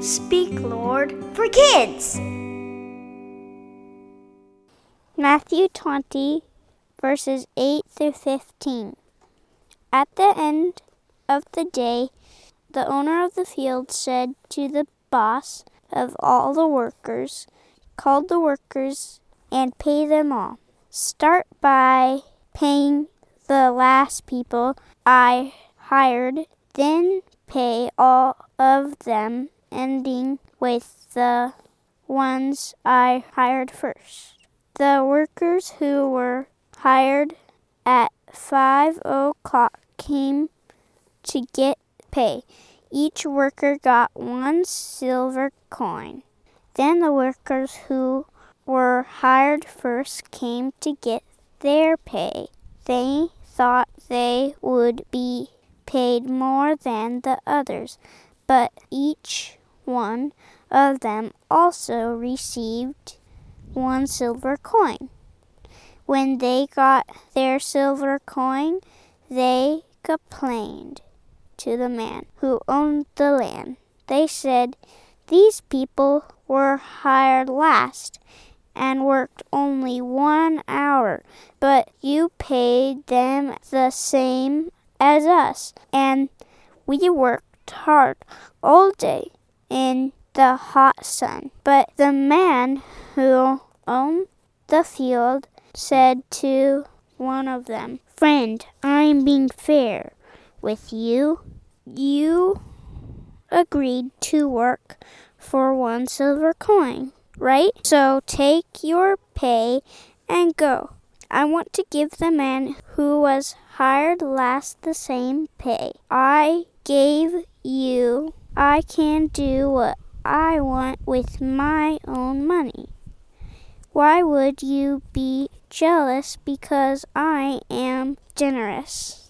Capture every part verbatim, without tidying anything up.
Speak, Lord, for kids. Matthew twenty, verses eight through fifteen. At the end of the day, the owner of the field said to the boss of all the workers, "Call the workers and pay them all. Start by paying the last people I hired, then pay all of them, ending with the ones I hired first." The workers who were hired at five o'clock came to get pay. Each worker got one silver coin. Then the workers who were hired first came to get their pay. They thought they would be paid more than the others, but each one of them also received one silver coin. When they got their silver coin, they complained to the man who owned the land. They said, "These people were hired last and worked only one hour, but you paid them the same as us, and we worked hard all day in the hot sun." But the man who owned the field said to one of them, "Friend, I'm being fair with you. You agreed to work for one silver coin, right? So take your pay and go. I want to give the man who was hired last the same pay I gave you. I can do what I want with my own money. Why would you be jealous because I am generous?"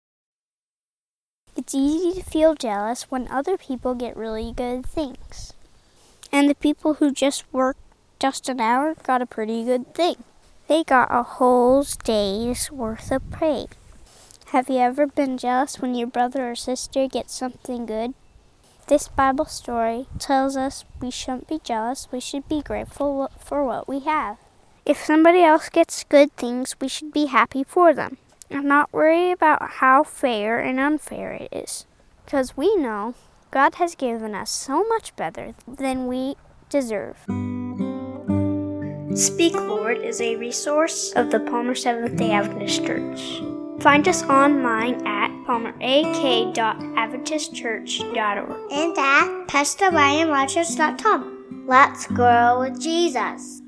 It's easy to feel jealous when other people get really good things. And the people who just worked just an hour got a pretty good thing. They got a whole day's worth of pay. Have you ever been jealous when your brother or sister gets something good? This Bible story tells us we shouldn't be jealous. We should be grateful for what we have. If somebody else gets good things, we should be happy for them and not worry about how fair and unfair it is. Because we know God has given us so much better than we deserve. Speak, Lord is a resource of the Palmer Seventh-day Adventist Church. Find us online at palmer a k dot adventist church dot org and at pastor ryan rogers dot com. Let's grow with Jesus.